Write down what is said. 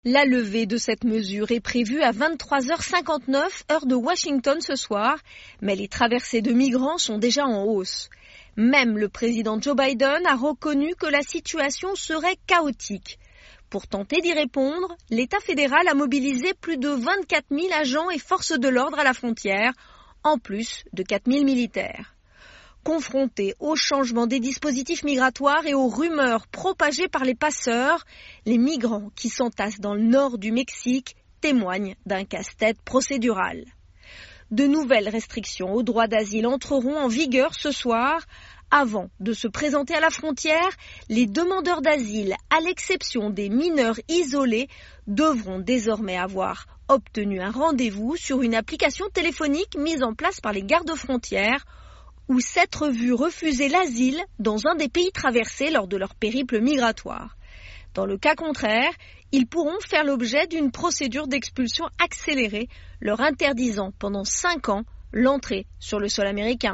La levée de cette mesure est prévue à 23h59, heure de Washington ce soir, mais les traversées de migrants sont déjà en hausse. Même le président Joe Biden a reconnu que la situation serait chaotique. Pour tenter d'y répondre, l'État fédéral a mobilisé plus de 24 000 agents et forces de l'ordre à la frontière, en plus de 4 000 militaires. Confrontés au changement des dispositifs migratoires et aux rumeurs propagées par les passeurs, les migrants qui s'entassent dans le nord du Mexique témoignent d'un casse-tête procédural. De nouvelles restrictions au droit d'asile entreront en vigueur ce soir. Avant de se présenter à la frontière, les demandeurs d'asile, à l'exception des mineurs isolés, devront désormais avoir obtenu un rendez-vous sur une application téléphonique mise en place par les gardes-frontières ou s'être vu refuser l'asile dans un des pays traversés lors de leur périple migratoire. Dans le cas contraire, ils pourront faire l'objet d'une procédure d'expulsion accélérée, leur interdisant pendant 5 ans l'entrée sur le sol américain.